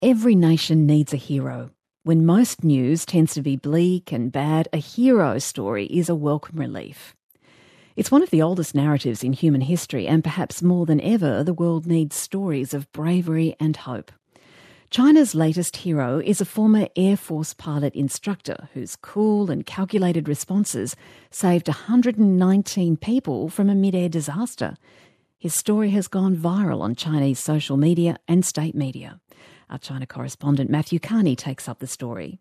Every nation needs a hero. When most news tends to be bleak and bad, a hero story is a welcome relief. It's one of the oldest narratives in human history, and perhaps more than ever, the world needs stories of bravery and hope. China's latest hero is a former Air Force pilot instructor whose cool and calculated responses saved 119 people from a mid-air disaster. His story has gone viral on Chinese social media and state media. Our China correspondent Matthew Carney takes up the story.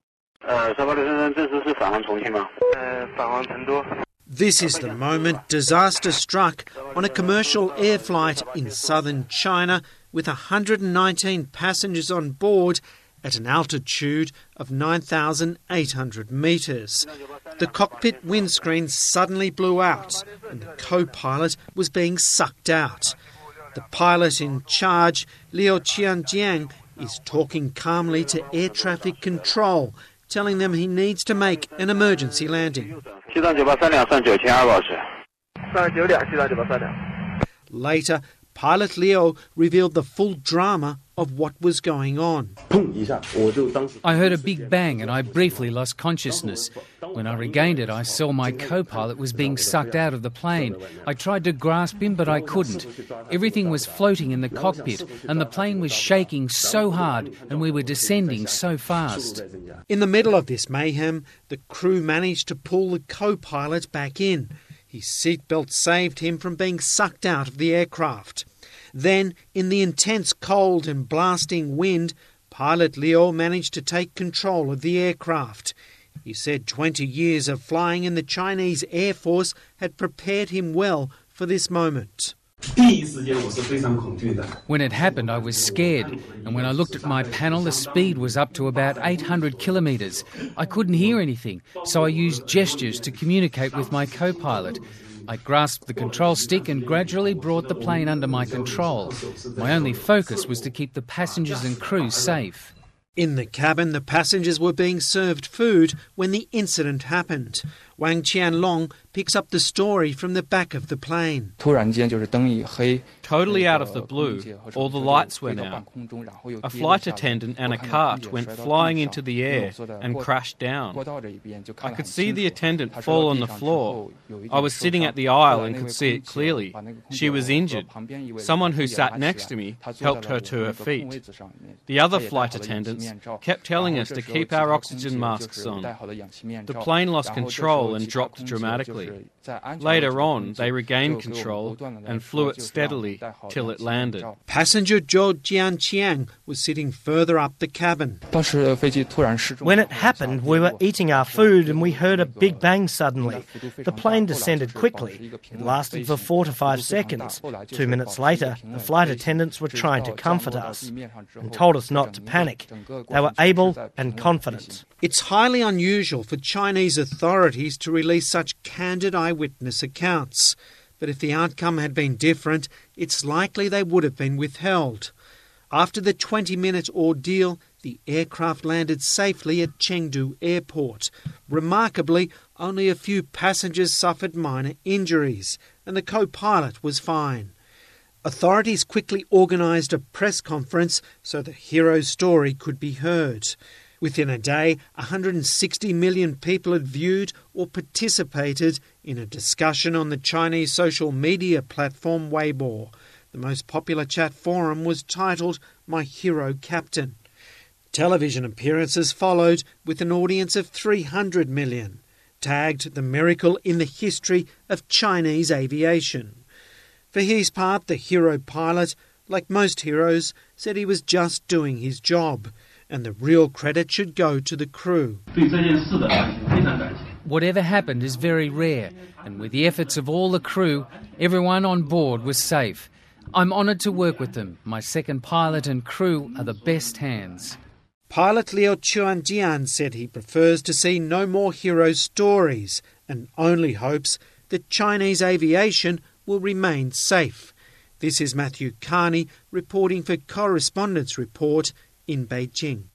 This is the moment disaster struck on a commercial air flight in southern China with 119 passengers on board at an altitude of 9,800 metres. The cockpit windscreen suddenly blew out and the co-pilot was being sucked out. The pilot in charge, Liu Qianjiang, is talking calmly to air traffic control, telling them he needs to make an emergency landing. Later, pilot Liu revealed the full drama of what was going on. I heard a big bang and I briefly lost consciousness. When I regained it, I saw my co-pilot was being sucked out of the plane. I tried to grasp him, but I couldn't. Everything was floating in the cockpit and the plane was shaking so hard and we were descending so fast. In the middle of this mayhem, the crew managed to pull the co-pilot back in. His seatbelt saved him from being sucked out of the aircraft. Then, in the intense cold and blasting wind, pilot Liu managed to take control of the aircraft. He said 20 years of flying in the Chinese Air Force had prepared him well for this moment. When it happened, I was scared, and when I looked at my panel, the speed was up to about 800 kilometres. I couldn't hear anything, so I used gestures to communicate with my co-pilot. I grasped the control stick and gradually brought the plane under my control. My only focus was to keep the passengers and crew safe. In the cabin, the passengers were being served food when the incident happened. Wang Qianlong picks up the story from the back of the plane. Totally out of the blue, all the lights went out. A flight attendant and a cart went flying into the air and crashed down. I could see the attendant fall on the floor. I was sitting at the aisle and could see it clearly. She was injured. Someone who sat next to me helped her to her feet. The other flight attendants kept telling us to keep our oxygen masks on. The plane lost control and dropped dramatically. Later on, they regained control and flew it steadily till it landed. Passenger Zhou Jianqiang was sitting further up the cabin. When it happened, we were eating our food and we heard a big bang suddenly. The plane descended quickly. It lasted for 4 to 5 seconds. 2 minutes later, the flight attendants were trying to comfort us and told us not to panic. They were able and confident. It's highly unusual for Chinese authorities to release such candid eyewitness accounts. But if the outcome had been different, it's likely they would have been withheld. After the 20-minute ordeal, the aircraft landed safely at Chengdu Airport. Remarkably, only a few passengers suffered minor injuries, and the co-pilot was fine. Authorities quickly organised a press conference so the hero's story could be heard. Within a day, 160 million people had viewed or participated in a discussion on the Chinese social media platform Weibo. The most popular chat forum was titled My Hero Captain. Television appearances followed with an audience of 300 million, tagged the miracle in the history of Chinese aviation. For his part, the hero pilot, like most heroes, said he was just doing his job, and the real credit should go to the crew. Whatever happened is very rare, and with the efforts of all the crew, everyone on board was safe. I'm honoured to work with them. My second pilot and crew are the best hands. Pilot Liu Qianjiang said he prefers to see no more hero stories and only hopes that Chinese aviation will remain safe. This is Matthew Carney reporting for Correspondents Report in Beijing.